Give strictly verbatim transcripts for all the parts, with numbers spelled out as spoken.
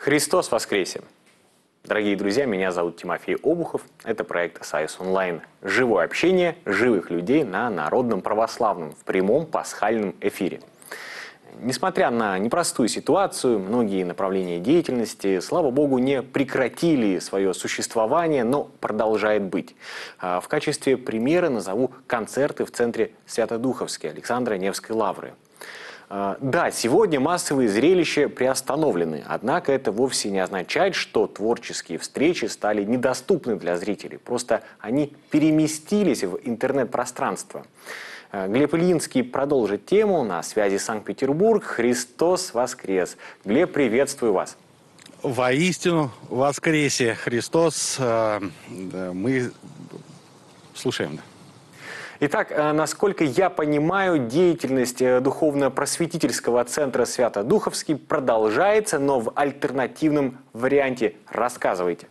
Христос воскресе! Дорогие друзья, меня зовут Тимофей Обухов. Это проект САИС Онлайн. Живое общение живых людей на народном православном в прямом пасхальном эфире. Несмотря на непростую ситуацию, многие направления деятельности, слава богу, не прекратили свое существование, но продолжает быть. В качестве примера назову концерты в центре Свято-Духовске Александра Невской лавры. Да, сегодня массовые зрелища приостановлены, однако это вовсе не означает, что творческие встречи стали недоступны для зрителей. Просто они переместились в интернет-пространство. Глеб Ильинский продолжит тему. На связи Санкт-Петербург. Христос воскрес! Глеб, приветствую вас. Воистину воскресе Христос. Мы слушаем. Итак, насколько я понимаю, деятельность духовно-просветительского центра Свято-Духовский продолжается, но в альтернативном варианте. Рассказывайте.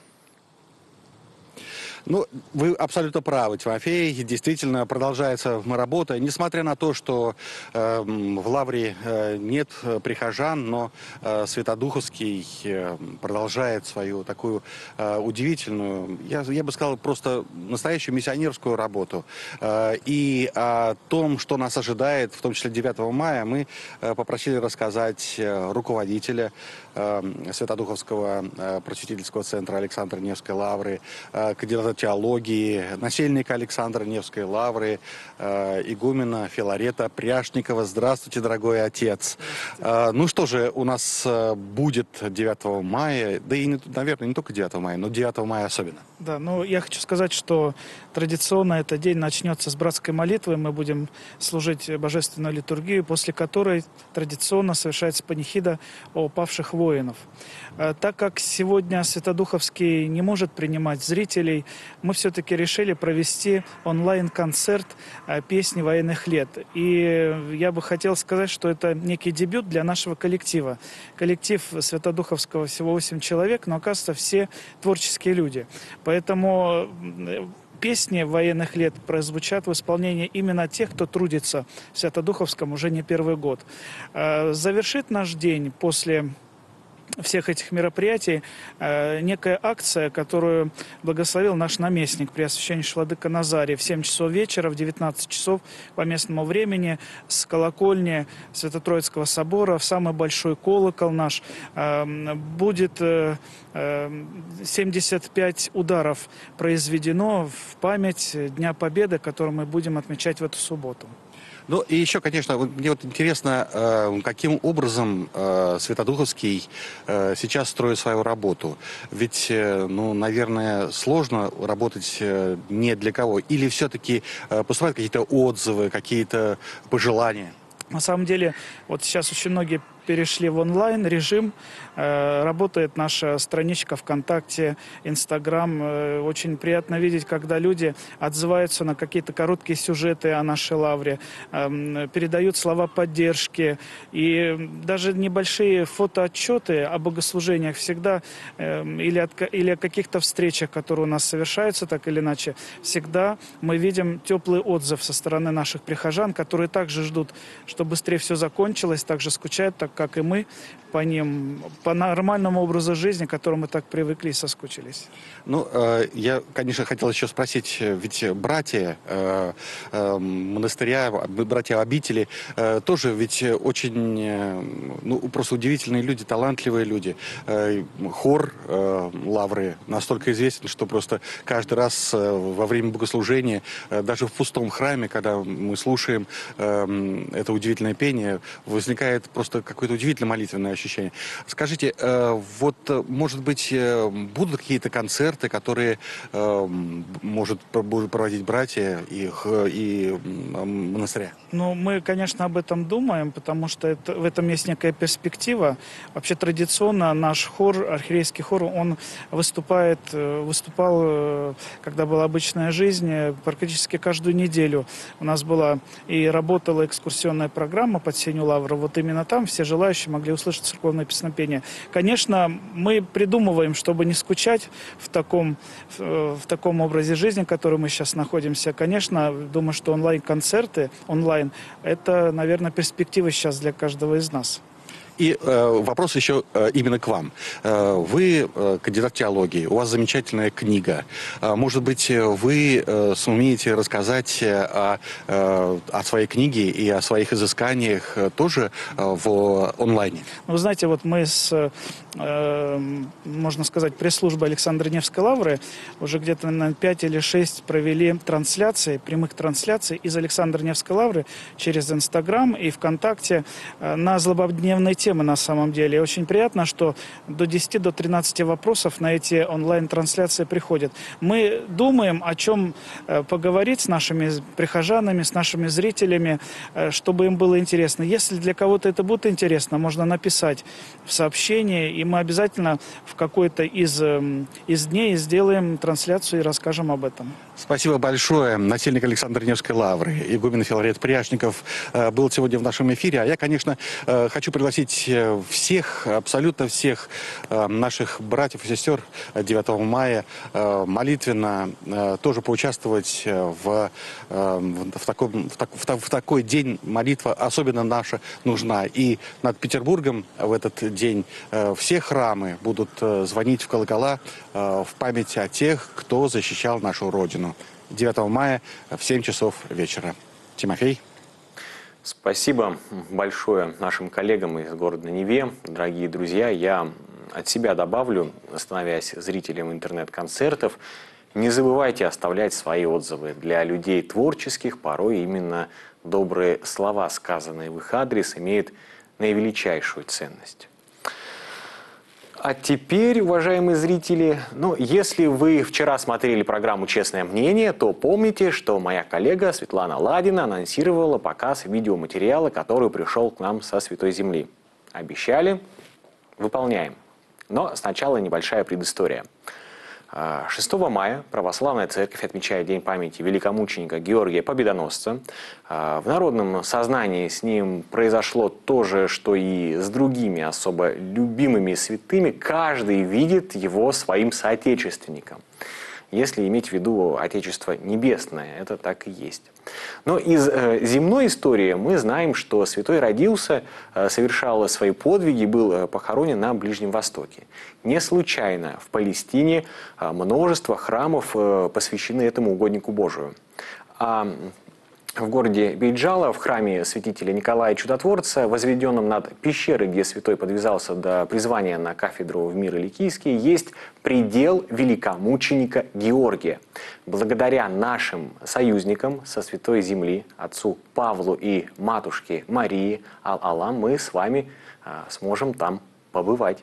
Ну, вы абсолютно правы, Тимофей. Действительно, продолжается работа. Несмотря на то, что э, в Лавре э, нет прихожан, но э, Свято-Духовский э, продолжает свою такую э, удивительную, я, я бы сказал, просто настоящую миссионерскую работу. Э, и о том, что нас ожидает, в том числе девятого мая, мы э, попросили рассказать э, руководителя э, Свято-Духовского э, просветительского центра Александра Невской лавры, э, кандидата теологии, насельника Александра Невской лавры, э, игумена Филарета Пряшникова. Здравствуйте, дорогой отец. Э, ну что же, у нас э, будет девятого мая, да и, не, наверное, не только девятого мая, но девятого мая особенно. Да, ну я хочу сказать, что традиционно этот день начнется с братской молитвы. Мы будем служить божественную литургию, после которой традиционно совершается панихида о павших воинов. Э, так как сегодня Свято-Духовский не может принимать зрителей, мы все-таки решили провести онлайн-концерт песни военных лет. И я бы хотел сказать, что это некий дебют для нашего коллектива. Коллектив Свято-Духовского всего восемь человек, но, оказывается, все творческие люди. Поэтому песни военных лет прозвучат в исполнении именно тех, кто трудится в Свято-Духовском уже не первый год. Завершит наш день после всех этих мероприятий э, некая акция, которую благословил наш наместник Преосвященнейший владыка Назарий в семь часов вечера, в девятнадцать часов по местному времени с колокольни Свято-Троицкого собора в самый большой колокол наш э, будет э, семьдесят пять ударов произведено в память Дня Победы, который мы будем отмечать в эту субботу. Ну и еще, конечно, вот, мне вот интересно, э, каким образом э, Свято-Духовский э, сейчас строит свою работу. Ведь, э, ну, наверное, сложно работать э, не для кого. Или все-таки э, поступают какие-то отзывы, какие-то пожелания? На самом деле, вот сейчас очень многие перешли в онлайн-режим. Э, работает наша страничка ВКонтакте, Инстаграм. Э, очень приятно видеть, когда люди отзываются на какие-то короткие сюжеты о нашей лавре, э, передают слова поддержки. И даже небольшие фотоотчеты о богослужениях всегда, э, или, от, или о каких-то встречах, которые у нас совершаются, так или иначе, всегда мы видим теплый отзыв со стороны наших прихожан, которые также ждут, чтобы быстрее все закончилось, также скучают, так как и мы, по ним, по нормальному образу жизни, к которому мы так привыкли и соскучились. Ну, э, я, конечно, хотел еще спросить, ведь братья э, э, монастыря, братья обители, э, тоже ведь очень, э, ну, просто удивительные люди, талантливые люди. Э, хор э, лавры настолько известен, что просто каждый раз э, во время богослужения, э, даже в пустом храме, когда мы слушаем э, это удивительное пение, возникает просто какое-то удивительное молитвенное ощущение. Скажите, э, вот, может быть, э, будут какие-то концерты, которые, э, может, будут проводить братья и, и монастыря? Ну, мы, конечно, об этом думаем, потому что это, в этом есть некая перспектива. Вообще, традиционно наш хор, архиерейский хор, он выступает, выступал, когда была обычная жизнь, практически каждую неделю. У нас была и работала экскурсионная программа под сенью лавры. Вот именно там все желающие могли услышать церковное песнопение. Конечно, мы придумываем, чтобы не скучать в таком, в, в таком образе жизни, в котором мы сейчас находимся. Конечно, думаю, что онлайн-концерты, онлайн, это, наверное, перспектива сейчас для каждого из нас. И э, вопрос еще э, именно к вам. Э, вы э, кандидат теологии, у вас замечательная книга. Э, может быть, вы э, сумеете рассказать о, э, о своей книге и о своих изысканиях э, тоже э, в онлайне? Вы знаете, вот мы с, э, можно сказать, пресс-службой Александра Невской лавры уже где-то на пять или шесть провели трансляции, прямых трансляций из Александра Невской лавры через Инстаграм и ВКонтакте э, на злободневные темы на самом деле. И очень приятно, что до десяти, до тринадцати вопросов на эти онлайн-трансляции приходят. Мы думаем, о чем э, поговорить с нашими прихожанами, с нашими зрителями, э, чтобы им было интересно. Если для кого-то это будет интересно, можно написать в сообщении, и мы обязательно в какой-то из, э, из дней сделаем трансляцию и расскажем об этом. Спасибо большое. Насельник Александра Невской лавры, игумен Филарет Пряшников э, был сегодня в нашем эфире. А я, конечно, э, хочу пригласить всех, абсолютно всех э, наших братьев и сестер девятого мая э, молитвенно э, тоже поучаствовать в, э, в, таком, в, так, в, в такой день. Молитва особенно наша нужна. И над Петербургом в этот день э, все храмы будут э, звонить в колокола э, в память о тех, кто защищал нашу Родину. девятого мая в семь часов вечера. Тимофей. Спасибо большое нашим коллегам из города Неве. Дорогие друзья, я от себя добавлю, становясь зрителем интернет-концертов, не забывайте оставлять свои отзывы. Для людей творческих порой именно добрые слова, сказанные в их адрес, имеют наивеличайшую ценность. А теперь, уважаемые зрители, ну, если вы вчера смотрели программу «Честное мнение», то помните, что моя коллега Светлана Ладина анонсировала показ видеоматериала, который пришел к нам со Святой Земли. Обещали, выполняем. Но сначала небольшая предыстория. шестого мая православная церковь отмечает День памяти великомученика Георгия Победоносца. В народном сознании с ним произошло то же, что и с другими особо любимыми святыми. Каждый видит его своим соотечественником. Если иметь в виду Отечество Небесное, это так и есть. Но из э, земной истории мы знаем, что святой родился, э, совершал свои подвиги, был э, похоронен на Ближнем Востоке. Не случайно в Палестине э, множество храмов э, посвящены этому угоднику Божию. А в городе Бейджала, в храме святителя Николая Чудотворца, возведенном над пещерой, где святой подвязался до призвания на кафедру в мир Иликийский, есть предел великомученика Георгия. Благодаря нашим союзникам со Святой Земли, отцу Павлу и матушке Марии Ал-Алам, мы с вами а, сможем там побывать.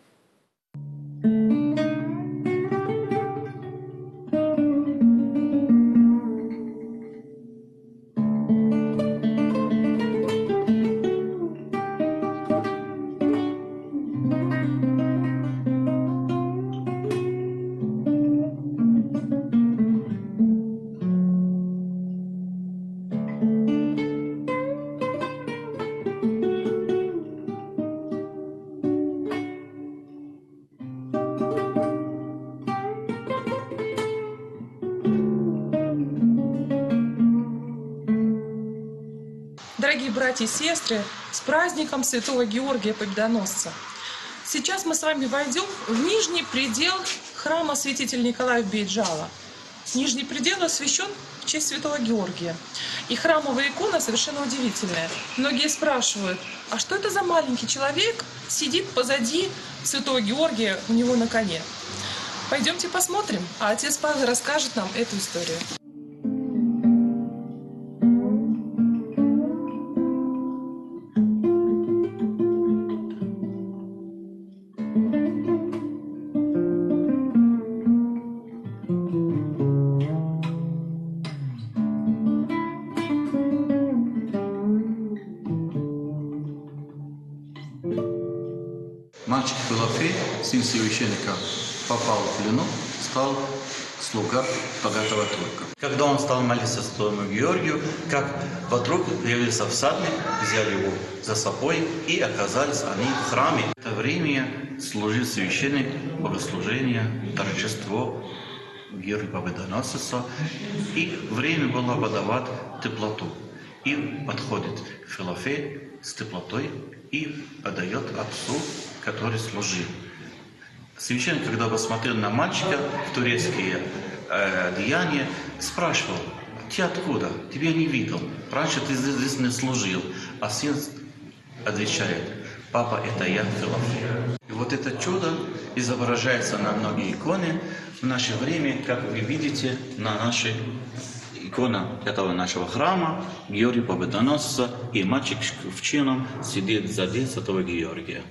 Дорогие братья и сестры, с праздником Святого Георгия Победоносца! Сейчас мы с вами войдем в нижний предел храма святителя Николая Бейджала. Нижний предел освящен в честь Святого Георгия. И храмовая икона совершенно удивительная. Многие спрашивают, а что это за маленький человек сидит позади Святого Георгия у него на коне? Пойдемте посмотрим, а отец Павел расскажет нам эту историю. Мальчик Филофей, сын священника, попал в плену, стал слуга богатого турка. Когда он стал молиться Святому Георгию, как вдруг появился всадник, взяли его за собой и оказались они в храме. В это время служил священник богослужения, торжество Георгия Победоносца, и время было подавать теплоту. И подходит Филофей с теплотой и отдает отцу, который служил. Священник, когда посмотрел на мальчика в турецкие э, деяния, спрашивал: ты откуда? Тебя не видел. Раньше ты здесь не служил. А сын отвечает: папа, это я, Филофей. И вот это чудо изображается на многие иконы в наше время, как вы видите, на нашей иконе этого нашего храма Георгий Победоносца, и мальчик в чином сидит сзади святого Георгия.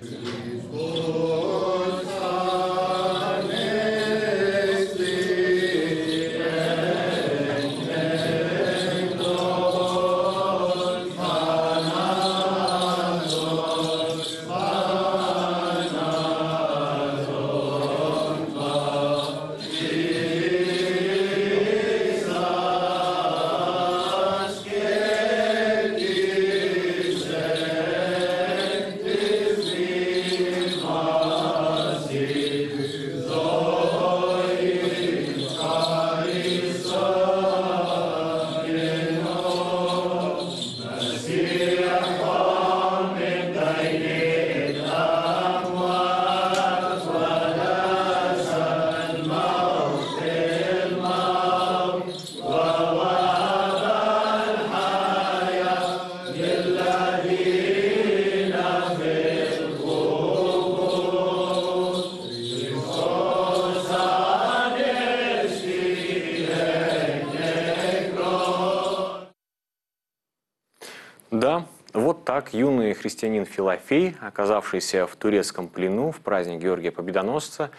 Да, вот так юный христианин Филофей, оказавшийся в турецком плену в праздник Георгия Победоносца,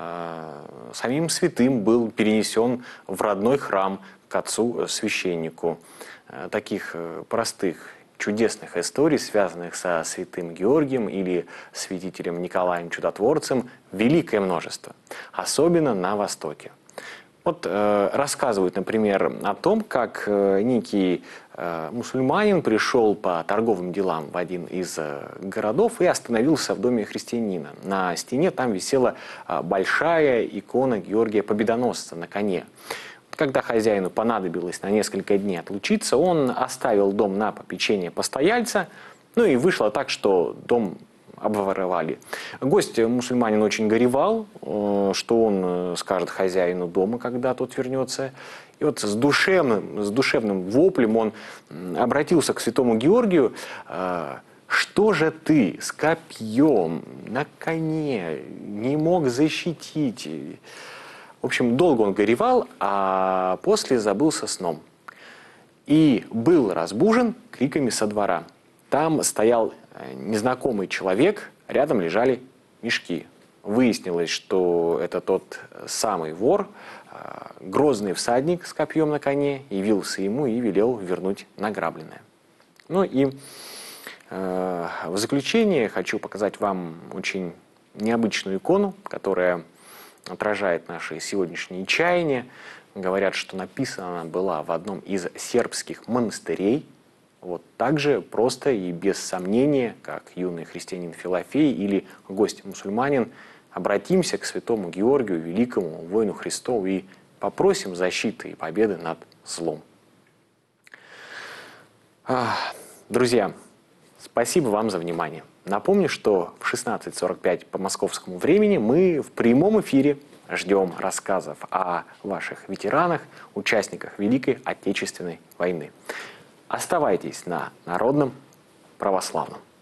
э, самим святым был перенесен в родной храм к отцу-священнику. Э, таких э, простых, чудесных историй, связанных со святым Георгием или святителем Николаем Чудотворцем, великое множество, особенно на Востоке. Вот э, рассказывают, например, о том, как э, некий э, мусульманин пришел по торговым делам в один из э, городов и остановился в доме христианина. На стене там висела э, большая икона Георгия Победоносца на коне. Когда хозяину понадобилось на несколько дней отлучиться, он оставил дом на попечение постояльца, ну и вышло так, что дом обворовали. Гость мусульманин очень горевал, что он скажет хозяину дома, когда тот вернется. И вот с душевным, с душевным воплем он обратился к святому Георгию: «Что же ты с копьем на коне не мог защитить?» В общем, долго он горевал, а после забылся сном. И был разбужен криками со двора. Там стоял незнакомый человек, рядом лежали мешки. Выяснилось, что это тот самый вор, грозный всадник с копьем на коне, явился ему и велел вернуть награбленное. Ну и э, в заключение хочу показать вам очень необычную икону, которая отражает наши сегодняшние чаяния. Говорят, что написана она была в одном из сербских монастырей. Вот так же просто и без сомнения, как юный христианин Филофей или гость-мусульманин, обратимся к святому Георгию, великому воину Христову, и попросим защиты и победы над злом. Друзья, спасибо вам за внимание. Напомню, что в шестнадцать сорок пять по московскому времени мы в прямом эфире ждем рассказов о ваших ветеранах, участниках Великой Отечественной войны. Оставайтесь на Народном Православном.